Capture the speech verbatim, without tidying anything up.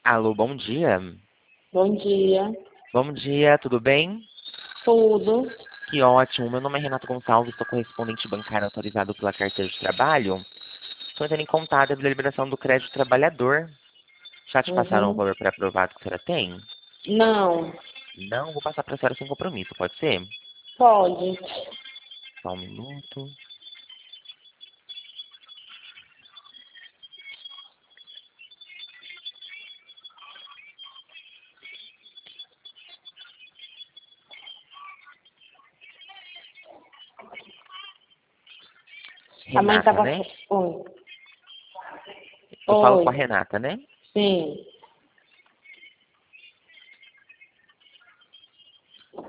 Alô, bom dia. Bom dia. Bom dia, tudo bem? Tudo. Que ótimo. Meu nome é Renato Gonçalves, sou correspondente bancário autorizado pela Carteira de Trabalho. Estou entrando em contato da liberação do crédito trabalhador. Já te passaram o Uhum. valor pré-aprovado que a senhora tem? Não, Não, vou passar para a senhora sem compromisso, pode ser? pode. Só um minuto. A mãe Renata, tava. né? Oi. Eu falo com a Oi. Renata, né? Sim.